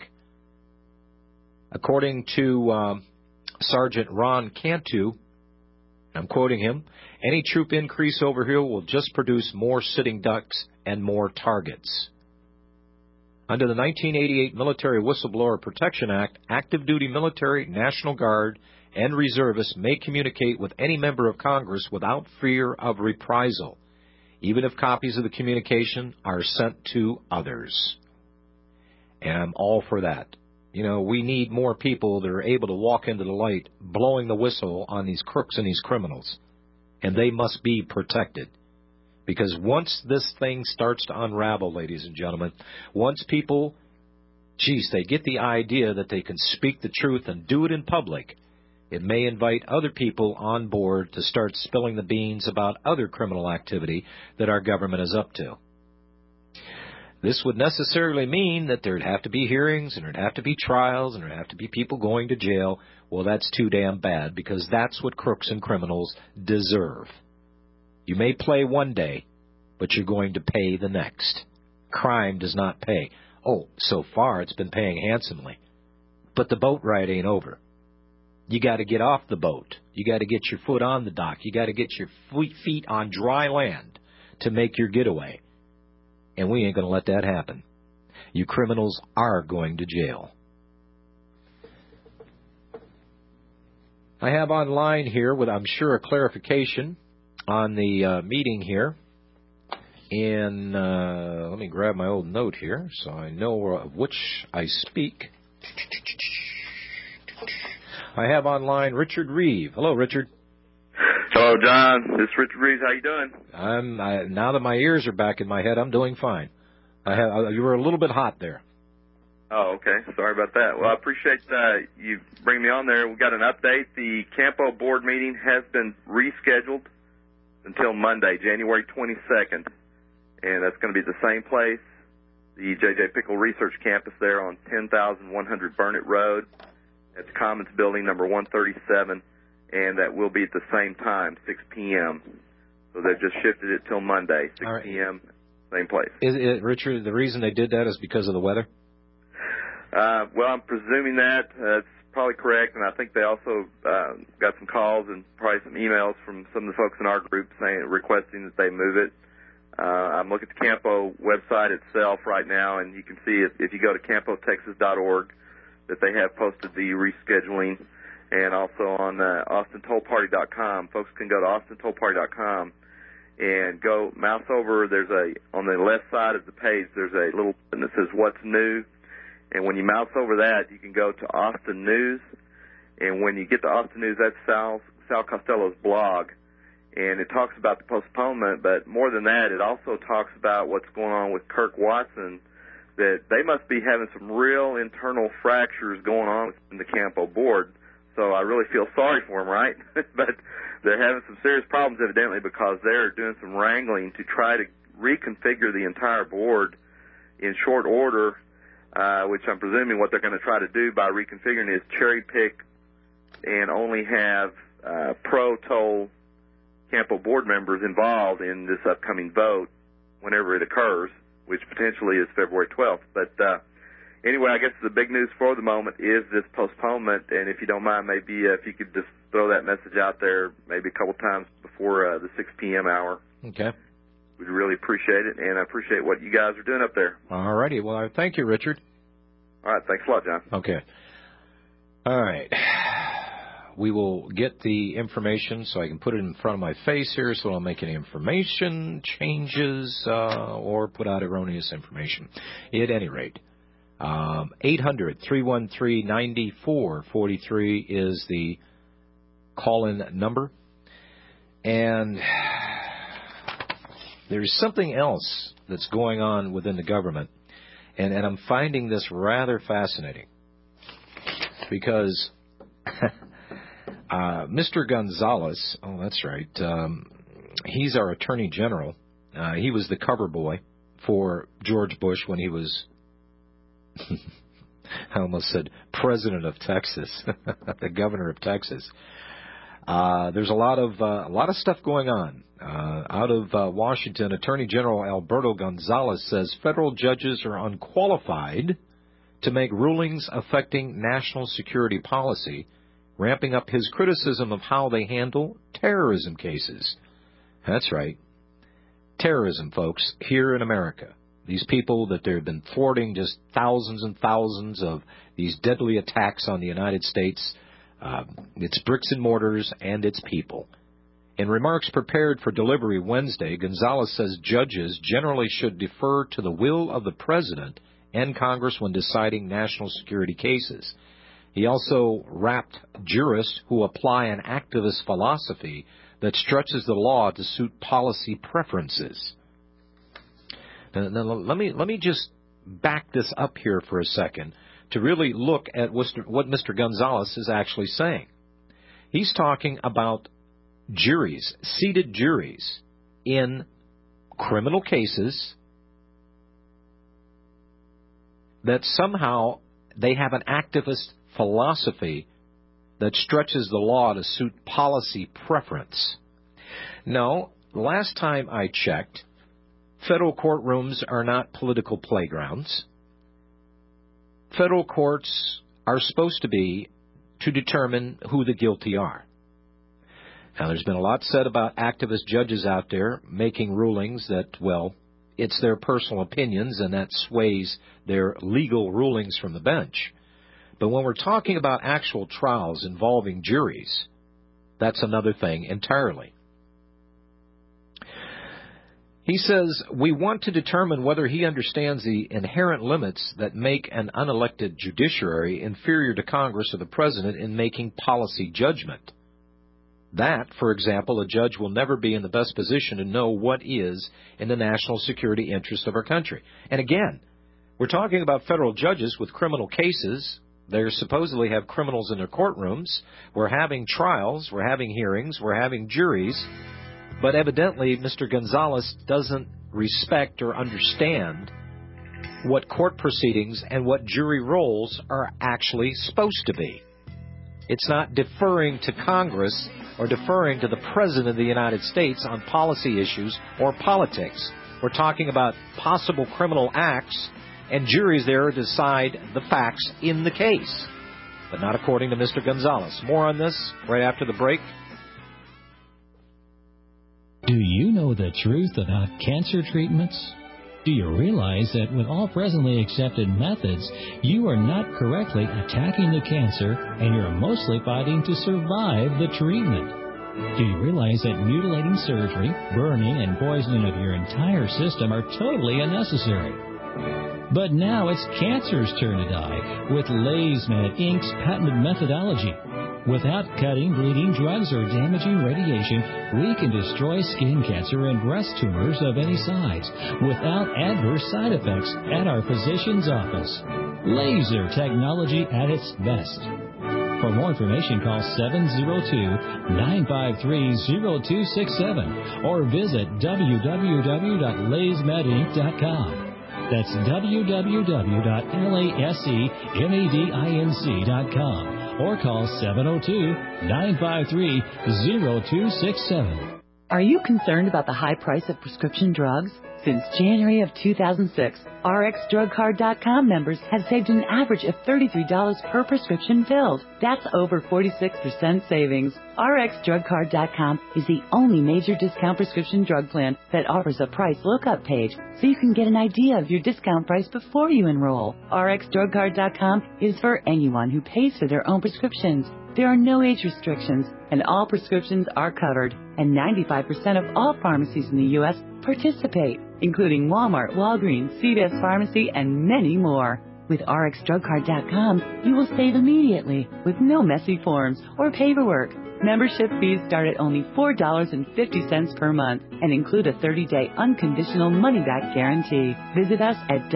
According to Sergeant Ron Cantu, I'm quoting him, any troop increase over here will just produce more sitting ducks and more targets. Under the 1988 Military Whistleblower Protection Act, active-duty military, National Guard, and reservists may communicate with any member of Congress without fear of reprisal, even if copies of the communication are sent to others. And I'm all for that. You know, we need more people that are able to walk into the light, blowing the whistle on these crooks and these criminals. And they must be protected. Because once this thing starts to unravel, ladies and gentlemen, once people, they get the idea that they can speak the truth and do it in public, it may invite other people on board to start spilling the beans about other criminal activity that our government is up to. This would necessarily mean that there'd have to be hearings, and there'd have to be trials, and there'd have to be people going to jail. Well, that's too damn bad, because that's what crooks and criminals deserve. You may play one day, but you're going to pay the next. Crime does not pay. Oh, so far it's been paying handsomely. But the boat ride ain't over. You got to get off the boat. You got to get your foot on the dock. You got to get your feet on dry land to make your getaway. And we ain't going to let that happen. You criminals are going to jail. I have online here with, I'm sure, a clarification on the meeting here. And let me grab my old note here so I know of which I speak. I have online Richard Reeve. Hello, Richard. Hello, John. This is Richard Reeves. How you doing? Now that my ears are back in my head, I'm doing fine. You were a little bit hot there. Oh, okay. Sorry about that. Well, I appreciate you bringing me on there. We got an update. The Campo board meeting has been rescheduled until Monday, January 22nd, and that's going to be the same place, the J.J. Pickle Research Campus there on 10,100 Burnett Road. That's Commons Building number 137, and that will be at the same time, 6 p.m. So they've just shifted it till Monday, 6 p.m., same place. Richard, the reason they did that is because of the weather? Well, I'm presuming that. That's probably correct, and I think they also got some calls and probably some emails from some of the folks in our group requesting that they move it. I'm looking at the Campo website itself right now, and you can see it if you go to campotexas.org that they have posted the rescheduling, and also on austintollparty.com. Folks can go to austintollparty.com and go mouse over. On the left side of the page, there's a little button that says What's New. And when you mouse over that, you can go to Austin News. And when you get to Austin News, that's Sal Costello's blog. And it talks about the postponement, but more than that, it also talks about what's going on with Kirk Watson, that they must be having some real internal fractures going on in the Campo board. So I really feel sorry for them, right? But they're having some serious problems, evidently, because they're doing some wrangling to try to reconfigure the entire board in short order, which I'm presuming what they're going to try to do by reconfiguring is cherry pick and only have pro-toll Campo board members involved in this upcoming vote whenever it occurs, which potentially is February 12th. But anyway, I guess the big news for the moment is this postponement, and if you don't mind, maybe if you could just throw that message out there maybe a couple times before the 6 p.m. hour. Okay. We'd really appreciate it, and I appreciate what you guys are doing up there. All righty. Well, thank you, Richard. All right. Thanks a lot, John. Okay. All right. We will get the information so I can put it in front of my face here so I don't make any information changes or put out erroneous information. At any rate, 800-313-9443 is the call-in number. And there's something else that's going on within the government, and I'm finding this rather fascinating because Mr. Gonzalez, oh, that's right, he's our Attorney General. He was the cover boy for George Bush when he was, I almost said President of Texas, the Governor of Texas. There's a lot of stuff going on. Out of Washington, Attorney General Alberto Gonzales says federal judges are unqualified to make rulings affecting national security policy, ramping up his criticism of how they handle terrorism cases. That's right. Terrorism, folks, here in America. These people that they've been thwarting just thousands and thousands of these deadly attacks on the United States, its bricks and mortars, and its people. In remarks prepared for delivery Wednesday, Gonzales says judges generally should defer to the will of the President and Congress when deciding national security cases. He also rapped jurists who apply an activist philosophy that stretches the law to suit policy preferences. Now let me just back this up here for a second to really look at what Mr. Gonzales is actually saying. He's talking about juries, seated juries in criminal cases that somehow they have an activist philosophy that stretches the law to suit policy preference. No, last time I checked, federal courtrooms are not political playgrounds. Federal courts are supposed to be to determine who the guilty are. Now, there's been a lot said about activist judges out there making rulings that, well, it's their personal opinions and that sways their legal rulings from the bench. But when we're talking about actual trials involving juries, that's another thing entirely. He says, we want to determine whether he understands the inherent limits that make an unelected judiciary inferior to Congress or the President in making policy judgment. That, for example, a judge will never be in the best position to know what is in the national security interest of our country. And again, we're talking about federal judges with criminal cases. They supposedly have criminals in their courtrooms. We're having trials. We're having hearings. We're having juries. But evidently, Mr. Gonzalez doesn't respect or understand what court proceedings and what jury roles are actually supposed to be. It's not deferring to Congress or deferring to the President of the United States on policy issues or politics. We're talking about possible criminal acts, and juries there decide the facts in the case, but not according to Mr. Gonzalez. More on this right after the break. Do you know the truth about cancer treatments? Do you realize that with all presently accepted methods, you are not correctly attacking the cancer and you're mostly fighting to survive the treatment? Do you realize that mutilating surgery, burning, and poisoning of your entire system are totally unnecessary? But now it's cancer's turn to die with LaysMed Inc.'s patented methodology. Without cutting, bleeding, drugs, or damaging radiation, we can destroy skin cancer and breast tumors of any size without adverse side effects at our physician's office. Laser technology at its best. For more information, call 702-953-0267 or visit www.laysmedinc.com. That's www.laysmedinc.com. Or call 702-953-0267. Are you concerned about the high price of prescription drugs? Since January of 2006, RxDrugCard.com members have saved an average of $33 per prescription filled. That's over 46% savings. RxDrugCard.com is the only major discount prescription drug plan that offers a price lookup page so you can get an idea of your discount price before you enroll. RxDrugCard.com is for anyone who pays for their own prescriptions. There are no age restrictions, and all prescriptions are covered, and 95% of all pharmacies in the U.S. participate, including Walmart, Walgreens, CVS Pharmacy, and many more. With RxDrugCard.com, you will save immediately with no messy forms or paperwork. Membership fees start at only $4.50 per month and include a 30-day unconditional money-back guarantee. Visit us at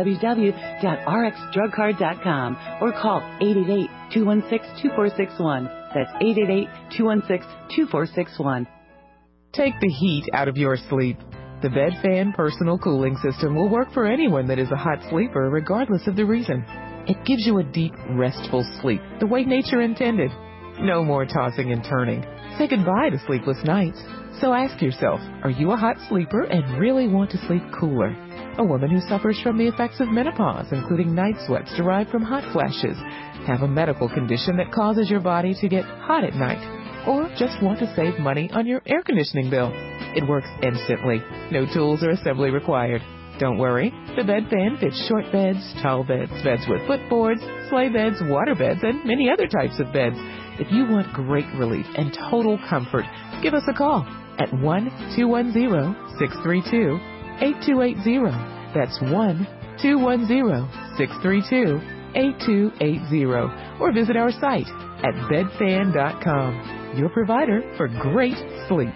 www.rxdrugcard.com or call 888-216-2461. That's 888-216-2461. Take the heat out of your sleep. The BedFan Personal Cooling System will work for anyone that is a hot sleeper, regardless of the reason. It gives you a deep, restful sleep, the way nature intended. No more tossing and turning. Say goodbye to sleepless nights. So ask yourself, are you a hot sleeper and really want to sleep cooler? A woman who suffers from the effects of menopause, including night sweats derived from hot flashes, have a medical condition that causes your body to get hot at night, or just want to save money on your air conditioning bill. It works instantly. No tools or assembly required. Don't worry, the BedFan fits short beds, tall beds, beds with footboards, sleigh beds, water beds, and many other types of beds. If you want great relief and total comfort, give us a call at 1-210-632-8280. That's 1-210-632-8280. Or visit our site at bedfan.com, your provider for great sleep.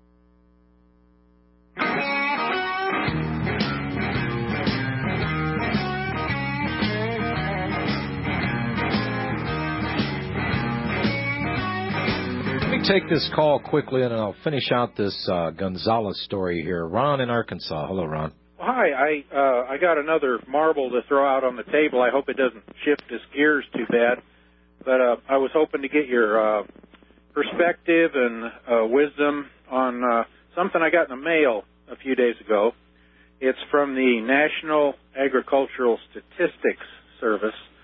Take this call quickly, and I'll finish out this Gonzalez story here. Ron in Arkansas. Hello, Ron. Hi. I got another marble to throw out on the table. I hope it doesn't shift its gears too bad. But I was hoping to get your perspective and wisdom on something I got in the mail a few days ago. It's from the National Agricultural Statistics Service,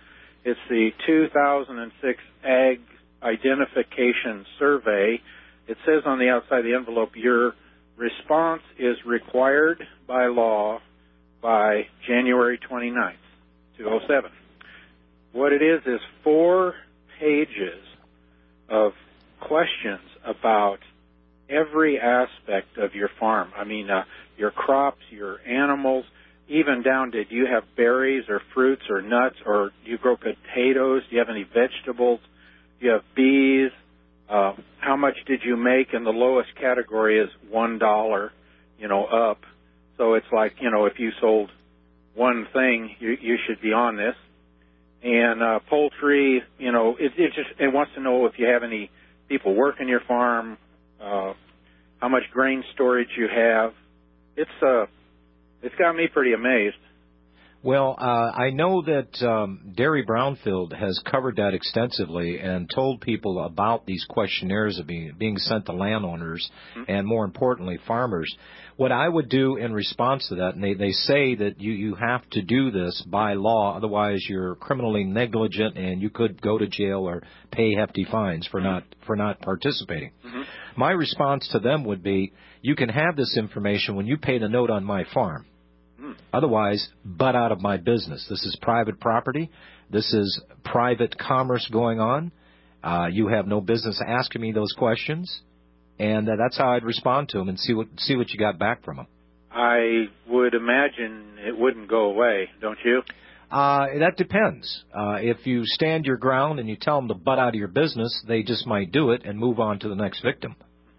It's the 2006 Ag Identification Survey. It says on the outside of the envelope, your response is required by law by January 29th, 2007. What it is 4 pages of questions about every aspect of your farm. I mean, your crops, your animals, even down to do you have berries or fruits or nuts, or do you grow potatoes? Do you have any vegetables? Do you have bees? How much did you make? And the lowest category is $1, up. So it's like, if you sold one thing, you should be on this. And poultry, it wants to know if you have any people working your farm, how much grain storage you have. It's got me pretty amazed. Well, I know that Derry Brownfield has covered that extensively and told people about these questionnaires of being sent to landowners and, more importantly, farmers. What I would do in response to that, and they say that you have to do this by law, otherwise you're criminally negligent and you could go to jail or pay hefty fines for not participating. My response to them would be, you can have this information when you pay the note on my farm. Otherwise, butt out of my business. This is private property. This is private commerce going on. You have no business asking me those questions. And that's how I'd respond to them and see what you got back from them. I would imagine it wouldn't go away, don't you? That depends. If you stand your ground and you tell them to butt out of your business, they just might do it and move on to the next victim.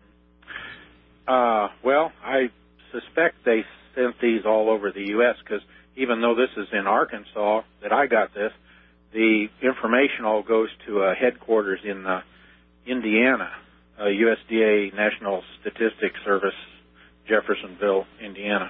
Well, I suspect they sent these all over the U.S. because even though this is in Arkansas that I got this, the information all goes to headquarters in Indiana, USDA National Statistics Service, Jeffersonville, Indiana.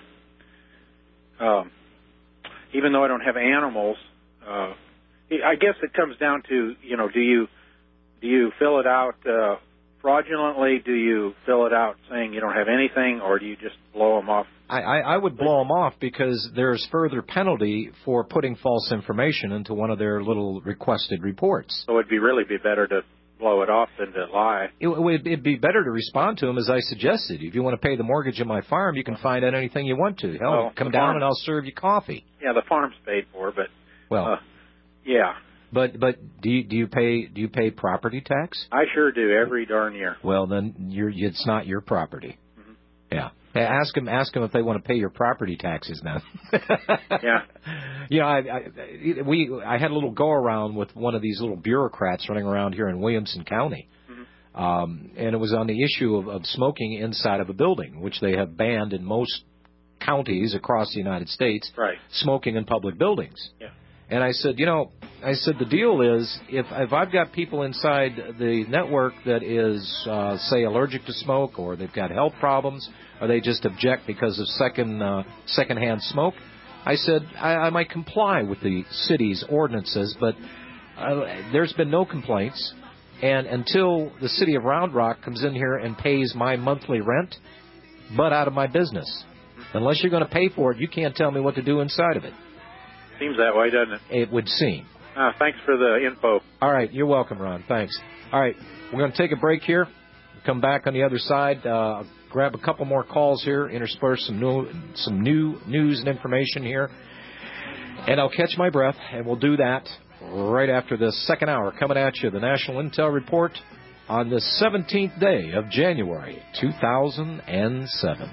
Even though I don't have animals, I guess it comes down to, do you fill it out fraudulently? Do you fill it out saying you don't have anything, or do you just blow them off? I would blow them off because there's further penalty for putting false information into one of their little requested reports. So it'd really be better to blow it off than to lie. It'd be better to respond to them as I suggested. If you want to pay the mortgage on my farm, you can find out anything you want to. Hell, come down and I'll serve you coffee. Yeah, the farm's paid for, but yeah. But do you pay property tax? I sure do, every darn year. Well, then it's not your property. Yeah. Ask them if they want to pay your property taxes now. Yeah. I had a little go around with one of these little bureaucrats running around here in Williamson County, and it was on the issue of smoking inside of a building, which they have banned in most counties across the United States. Right. Smoking in public buildings. Yeah. And I said, the deal is, if I've got people inside the network that is, say, allergic to smoke, or they've got health problems, or they just object because of secondhand smoke, I said I might comply with the city's ordinances, but there's been no complaints, and until the city of Round Rock comes in here and pays my monthly rent, butt out of my business. Unless you're going to pay for it, you can't tell me what to do inside of it. Seems that way, doesn't it? It would seem. Thanks for the info. All right. You're welcome, Ron. Thanks. All right. We're going to take a break here. We'll come back on the other side. Grab a couple more calls here, intersperse some new news and information here. And I'll catch my breath, and we'll do that right after this second hour coming at you, the National Intel Report on the 17th day of January, 2007.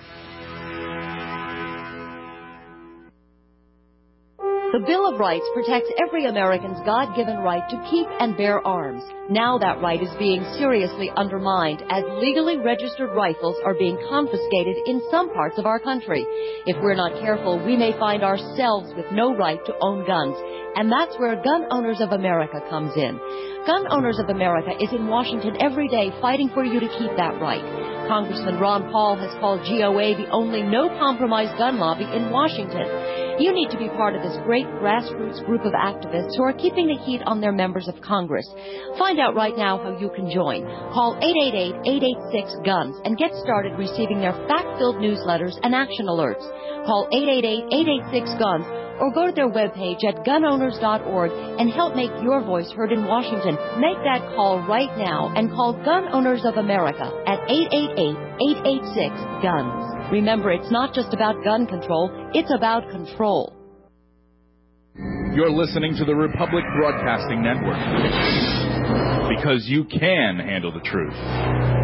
The Bill of Rights protects every American's God-given right to keep and bear arms. Now that right is being seriously undermined as legally registered rifles are being confiscated in some parts of our country. If we're not careful, we may find ourselves with no right to own guns. And that's where Gun Owners of America comes in. Gun Owners of America is in Washington every day fighting for you to keep that right. Congressman Ron Paul has called GOA the only no-compromise gun lobby in Washington. You need to be part of this great grassroots group of activists who are keeping the heat on their members of Congress. Find out right now how you can join. Call 888-886-GUNS and get started receiving their fact-filled newsletters and action alerts. Call 888-886-GUNS or go to their webpage at gunowners.org and help make your voice heard in Washington. Make that call right now and call Gun Owners of America at 888-886-GUNS. Remember, it's not just about gun control, it's about control. You're listening to the Republic Broadcasting Network, because you can handle the truth.